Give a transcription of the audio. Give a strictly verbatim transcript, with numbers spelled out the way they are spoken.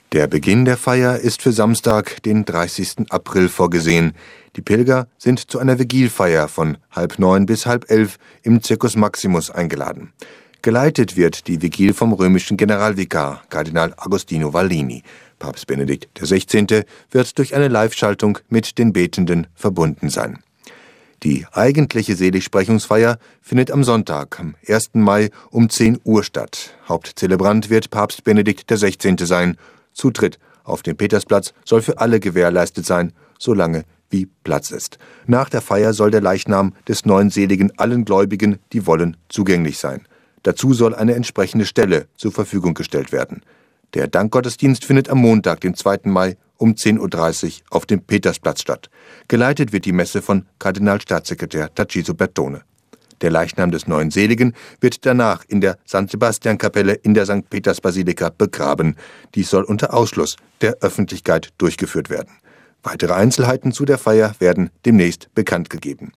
Der Beginn der Feier ist für Samstag, den dreißigsten April vorgesehen. Die Pilger sind zu einer Vigilfeier von halb neun bis halb elf im Circus Maximus eingeladen. Geleitet wird die Vigil vom römischen Generalvikar, Kardinal Agostino Vallini. Papst Benedikt der Sechzehnte wird durch eine Live-Schaltung mit den Betenden verbunden sein. Die eigentliche Seligsprechungsfeier findet am Sonntag, am ersten Mai um zehn Uhr statt. Hauptzelebrant wird Papst Benedikt der Sechzehnte sein. Zutritt auf den Petersplatz soll für alle gewährleistet sein, solange wie Platz ist. Nach der Feier soll der Leichnam des neuen Seligen allen Gläubigen, die wollen, zugänglich sein. Dazu soll eine entsprechende Stelle zur Verfügung gestellt werden. Der Dankgottesdienst findet am Montag, den zweiten Mai, um zehn Uhr dreißig auf dem Petersplatz statt. Geleitet wird die Messe von Kardinalstaatssekretär Tarcisio Bertone. Der Leichnam des neuen Seligen wird danach in der Sankt Sebastian-Kapelle in der Sankt Peters-Basilika begraben. Dies soll unter Ausschluss der Öffentlichkeit durchgeführt werden. Weitere Einzelheiten zu der Feier werden demnächst bekannt gegeben.